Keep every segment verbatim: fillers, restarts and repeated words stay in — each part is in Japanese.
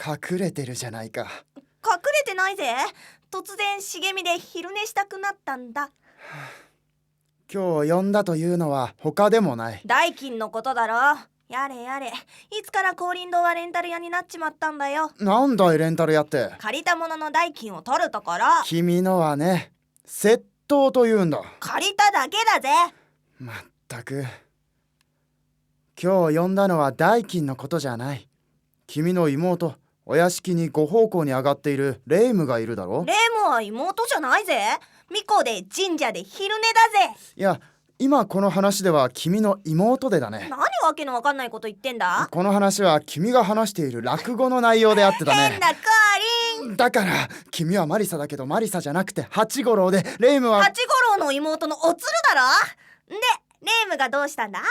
隠れてるじゃないか。 隠れてないぜ。突然茂みで昼寝したくなったんだ。 今日呼んだというのは他でもない。 代金のことだろ。やれやれ、いつから光琳堂はレンタル屋になっちまったんだよ。 なんだいレンタル屋って。 借りたものの代金を取るところ。 君のはね、窃盗というんだ。 借りただけだぜ。 まったく。今日呼んだのは代金のことじゃない。君の妹、お屋敷にご奉公に上がっているレイムがいるだろ。 レイムは妹じゃないぜ。巫女で神社で昼寝だぜ。 いや、今この話では君の妹でだね。 何わけのわかんないこと言ってんだ。 この話は君が話している落語の内容であってだね。 変なコーリン。 だから君はマリサだけどマリサじゃなくて八五郎で、レイムは八五郎の妹のおつるだろ。で、レイムがどうしたんだ。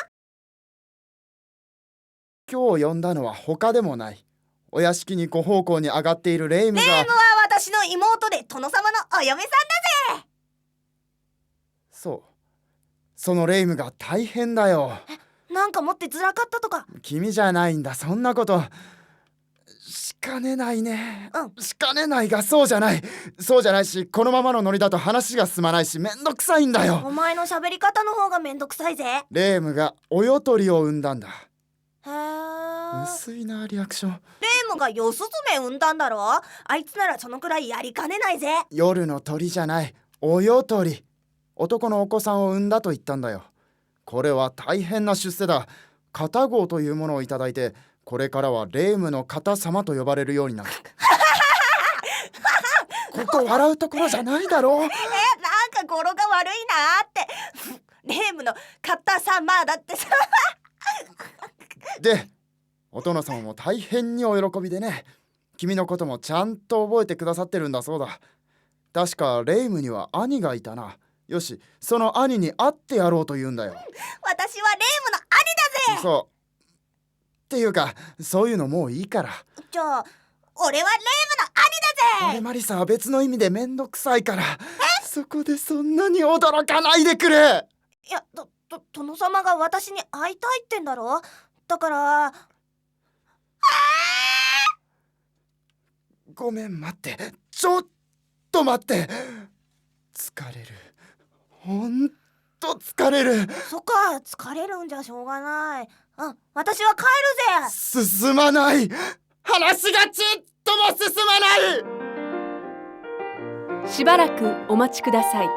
今日呼んだのは他でもない。お屋敷にご奉公に上がっているレイムが。 レイムは私の妹で殿様のお嫁さんだぜ。 そう、そのレイムが大変だよ。 なんか持ってずらかったとか。 君じゃないんだ、そんなことしかねないね。 うん、 しかねないがそうじゃない。そうじゃないし、このままのノリだと話が進まないし、めんどくさいんだよ。 お前の喋り方の方がめんどくさいぜ。 レイムがおよとりを産んだんだ。 へー。 薄いなリアクション。 レイムがヨスズメ産んだんだろ。あいつならそのくらいやりかねないぜ。 夜の鳥じゃない、およとり。男のお子さんを産んだと言ったんだよ。これは大変な出世だ。片号というものをいただいて、これからはレイムの片様と呼ばれるようになる。ここ笑うところじゃないだろう。 え、なんか語呂が悪いなってレイムの片様だってさで、お殿様も大変にお喜びでね。君のこともちゃんと覚えてくださってるんだそうだ。確かレイムには兄がいたな。よし、その兄に会ってやろうと言うんだよ。 私はレイムの兄だぜ。 そうっていうか、そういうのもういいから。 じゃあ俺はレイムの兄だぜ。 俺マリサは別の意味でめんどくさいから、そこでそんなに驚かないでくれ。 いや、と、と、殿様が私に会いたいってんだろ。だからごめん、待って、ちょっと待って。疲れる、ほんと疲れる。 そっか、疲れるんじゃしょうがない。うん、私は帰るぜ。 進まない。話がちっとも進まない。 しばらくお待ちください。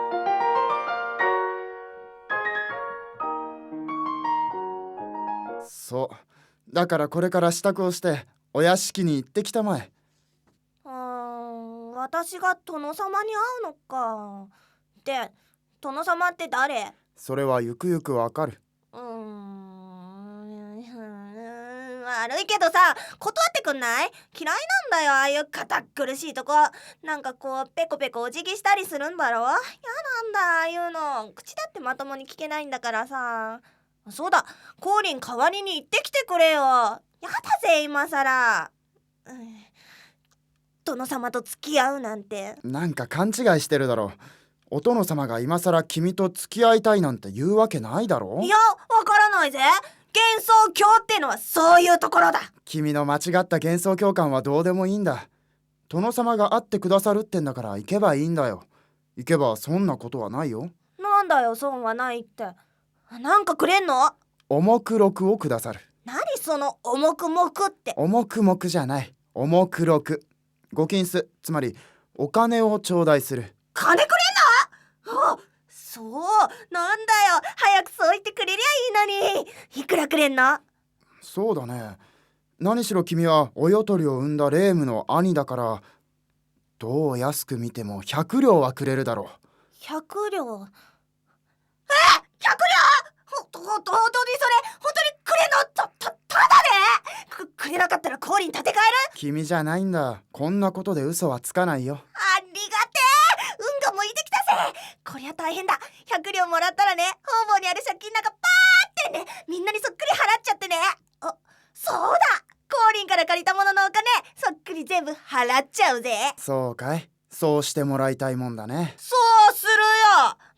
そうだからこれから支度をしてお屋敷に行ってきたまえ。 うーん、私が殿様に会うのか。で、殿様って誰？ それはゆくゆくわかる。 うーん、悪いけどさ、断ってくんない？嫌いなんだよ、ああいう堅苦しいとこ。なんかこうペコペコお辞儀したりするんだろ。やなんだ、ああいうの。口だってまともに聞けないんだからさ。そうだ、コーリン代わりに行ってきてくれよ。やだぜ今さら、うん、殿様と付き合うなんて。 なんか勘違いしてるだろう。お殿様が今さら君と付き合いたいなんて言うわけないだろう。 いや、わからないぜ。幻想郷ってのはそういうところだ。 君の間違った幻想共感はどうでもいいんだ。殿様が会ってくださるってんだから行けばいいんだよ。行けばそんなことはないよ。 なんだよ、損はないって。なんかくれんの？ 重く録をくださる。 何その重くもくって。 重くもくじゃない、重く録。ご金子、つまりお金を頂戴する。 金くれんの？あ、そう、なんだよ、早くそう言ってくれりゃいいのに。いくらくれんの？ そうだね。何しろ君はおよとりを産んだレームの兄だから、どう安く見てもひゃく両はくれるだろう。 ひゃく両？え、ひゃく両？ほんと、ほんと、本当にそれ本当にくれんの？た、た、ただで？く、くれなかったらコーリン立て替える？ 君じゃないんだ。こんなことで嘘はつかないよ。 ありがてえ、運が向いてきたぜ。こりゃ大変だ。ひゃく両もらったらね、方々にある借金なんかパーってね、みんなにそっくり払っちゃってね。あ、そうだ、コーリンから借りたもののお金そっくり全部払っちゃうぜ。 そうかい、そうしてもらいたいもんだね。 そうするよ。なん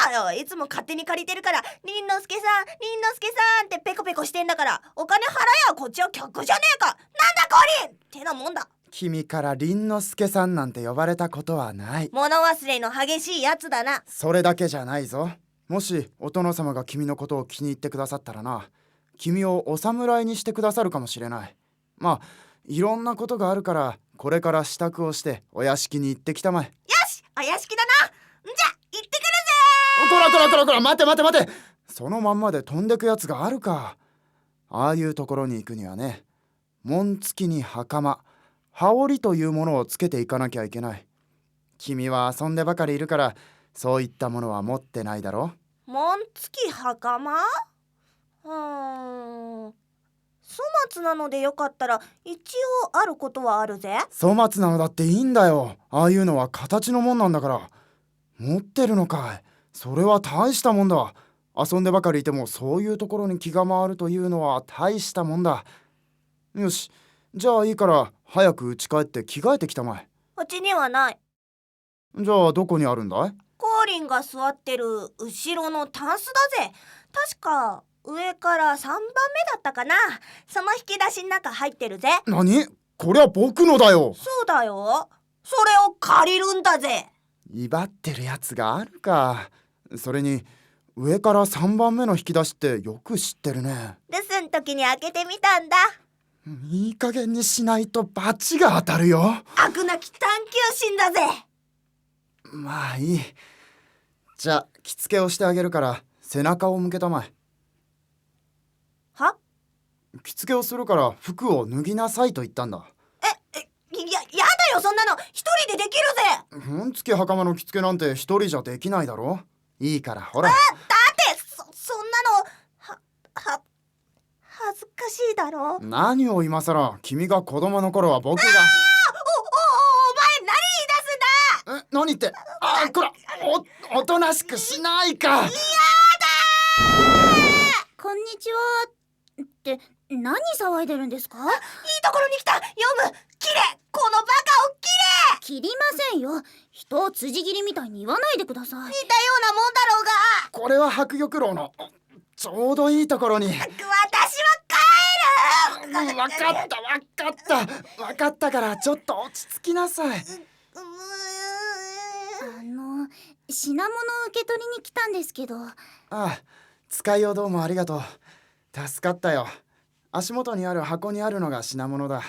だよ、いつも勝手に借りてるから、りんのすけさんりんのすけさんってペコペコしてんだから、お金払えよ、こっちは客じゃねえか。なんだコリンってなもんだ。 君から凛之介さんなんて呼ばれたことはない。 物忘れの激しいやつだな。 それだけじゃないぞ。もしお殿様が君のことを気に入ってくださったらな、君をお侍にしてくださるかもしれない。まあいろんなことがあるから、これから支度をしてお屋敷に行ってきたまえ。 よし、お屋敷だな。んじゃ行ってくるぜ。 こらこらこらこら、待て待て待て。そのまんまで飛んでくやつがあるか。ああいうところに行くにはね、紋付きに袴、羽織というものをつけていかなきゃいけない。君は遊んでばかりいるから、そういったものは持ってないだろ。 紋付き袴？うーん、粗末なのでよかったら一応あることはあるぜ。 粗末なのだっていいんだよ。ああいうのは形のもんなんだから。持ってるのかい。それは大したもんだ。遊んでばかりいてもそういうところに気が回るというのは大したもんだ。よし、じゃあいいから早く家帰って着替えてきたまえ。 うちにはない。 じゃあどこにあるんだい？ コーリンが座ってる後ろのタンスだぜ。確か上からさんばんめだったかな。その引き出しの中入ってるぜ。 何？これは僕のだよ。 そうだよ、それを借りるんだぜ。 威張ってるやつがあるか。それに上からさんばんめの引き出しってよく知ってるね。 留守ん時に開けてみたんだ。 いい加減にしないと罰が当たるよ。 飽くなき探求心だぜ。 まあいい。じゃあ着付けをしてあげるから背中を向けたまえ。 は？ 着付けをするから服を脱ぎなさいと言ったんだ。 え、え、や、やだよ、そんなの一人でできるぜ。 紋付き袴の着付けなんて一人じゃできないだろ。いいからほら。 だってそ、そんなのは、は、恥ずかしいだろ。お、お、お何を今さら。君が子供の頃は僕が。 お、お前何言い出すんだ。 え、何って。あ、こら、お、おとなしくしないか。 やだこんにちはって何騒いでるんですか？ ー。いいところに来た。読む。きれい。このバカをきれい。 切りませんよ。人を辻切りみたいに言わないでください。 似たようなもんだろうが。 これは白玉楼のちょうどいいところに。 私は帰る。 うん、わかったわかったわかったからちょっと落ち着きなさい。 うーん。 あの品物を受け取りに来たんですけど。 ああ、使いをどうもありがとう。助かったよ。足元にある箱にあるのが品物だ。 はい。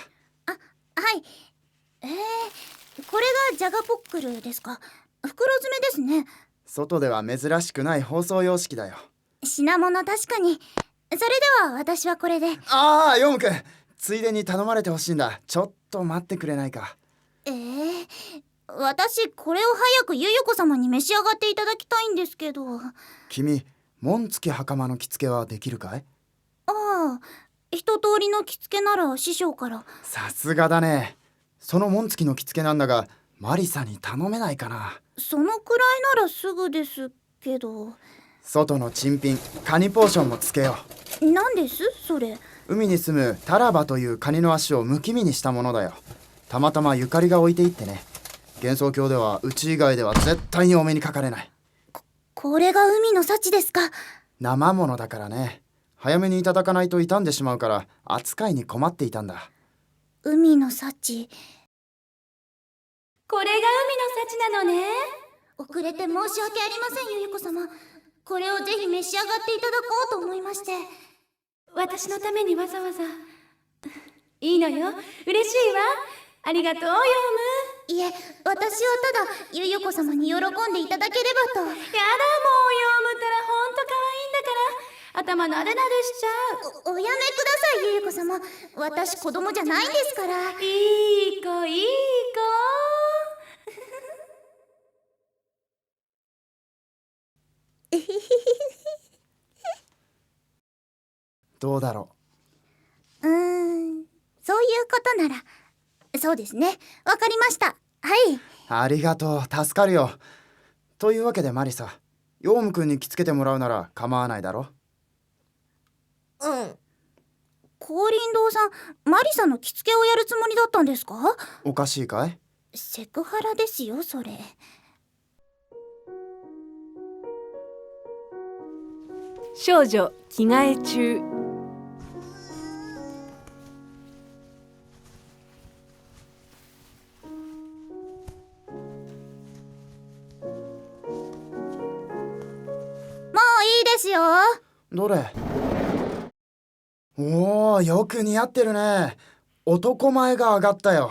えー、これがジャガポックルですか？袋詰めですね。 外では珍しくない包装様式だよ。 品物確かに。それでは私はこれで。 ああ、ヨムくん、ついでに頼まれてほしいんだ。ちょっと待ってくれないか。 えー、私これを早くゆゆこ様に召し上がっていただきたいんですけど。 君、紋付き袴の着付けはできるかい？ ああ、一通りの着付けなら師匠から。 さすがだね。その紋付きの着付けなんだが、マリサに頼めないかな。 そのくらいならすぐですけど。 外の珍品カニポーションもつけよ何ですそれ？ う。海に住むタラバというカニの足をむき身にしたものだよ。たまたまゆかりが置いていってね。幻想郷ではうち以外では絶対にお目にかかれない。 こ、これが海の幸ですか？ 生ものだからね。早めにいただかないと傷んでしまうから扱いに困っていたんだ。 海の幸。 これが海の幸なのね。 遅れて申し訳ありませんゆゆこ様。これをぜひ召し上がっていただこうと思いまして。 私のためにわざわざ。いいのよ、嬉しいわ。ありがとうヨウム。 いえ、私はただゆゆこ様に喜んでいただければと。 やだもうヨウムったらほんと可愛いんだから、頭なでなでしちゃう。 お、おやめくださいゆゆこ様。私子供じゃないですから。 いい子いい子。 どうだろうーん、そういうことなら。そうですね、わかりました。はい。 う。ありがとう、助かるよ。というわけでマリサ、ヨウムくんに着付けてもらうなら構わないだろ。 うん。 光琳堂さん、マリサの着付けをやるつもりだったんですか？ おかしいかい？ セクハラですよそれ。 少女着替え中。 もういいですよ。 どれ？おお、よく似合ってるね。男前が上がったよ。 そう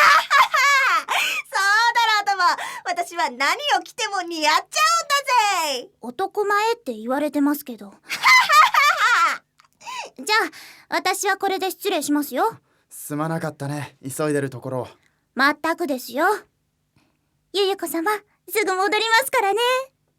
だろうとも、私は何を着ても似合っちゃうんだぜ。 男前って言われてますけど。じゃあ私はこれで失礼しますよ。 すまなかったね、急いでるところ。 まったくですよ。ゆゆこ様、すぐ戻りますからね。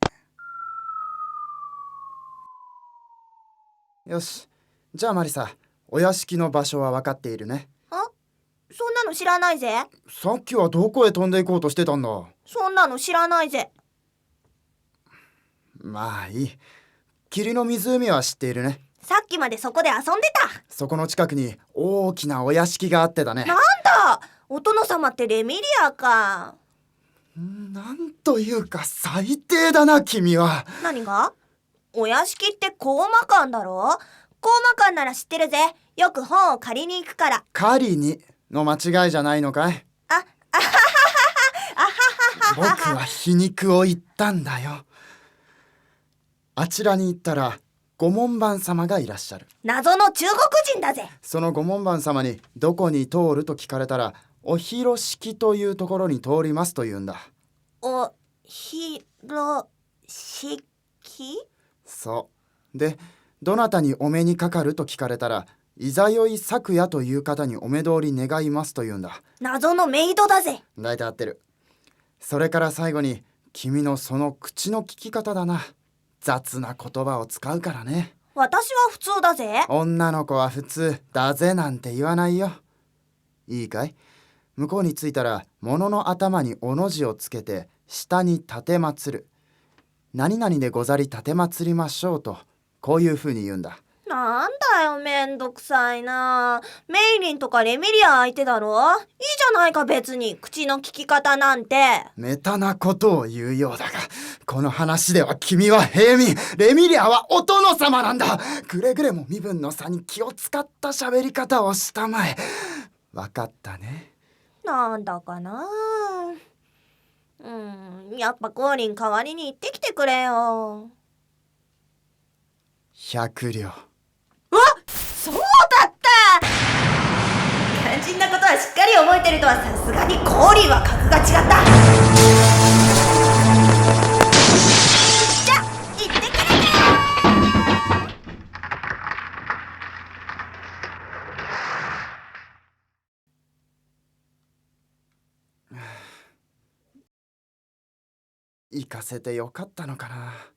よし、じゃあマリサ、お屋敷の場所は分かっているね。 あ、そんなの知らないぜ。 さっきはどこへ飛んでいこうとしてたんだ。 そんなの知らないぜ。 まあいい。霧の湖は知っているね。 さっきまでそこで遊んでた。 そこの近くに大きなお屋敷があってだね。 なんだ、お殿様ってレミリアか。 なんというか最低だな君は。 何が？お屋敷ってコーマ館だろ？コーマ館なら知ってるぜ。よく本を借りに行くから。 狩りにの間違いじゃないのかい？ あ、あはははあははは僕は皮肉を言ったんだよ。あちらに行ったらご門番様がいらっしゃる。 謎の中国人だぜ。 そのご門番様にどこに通ると聞かれたら、お広敷というところに通りますと言うんだ。 おひろしき？ そうで、どなたにお目にかかると聞かれたら、いざよい昨夜という方にお目通り願いますと言うんだ。 謎のメイドだぜ。 大体合ってる。それから最後に、君のその口の利き方だな。雑な言葉を使うからね。 私は普通だぜ。 女の子は普通だぜなんて言わないよ。いいかい？向こうに着いたら、物の頭におの字をつけて下に立てまつる。何々でござり立てまつりましょうと、こういうふうに言うんだ。 なんだよ、めんどくさいな。メイリンとかレミリア相手だろ。いいじゃないか、別に口の利き方なんて。 めたなことを言うようだが、この話では君は平民、レミリアはお殿様なんだ。くれぐれも身分の差に気を使った喋り方をしたまえ。わかったね。 なんだかな。うん、やっぱコーリン代わりに行ってきてくれよ。 百両。 うわ、そうだった。肝心なことはしっかり覚えてるとは、さすがにコーリンは格が違った。じゃ、行ってくれね。 行かせてよかったのかな。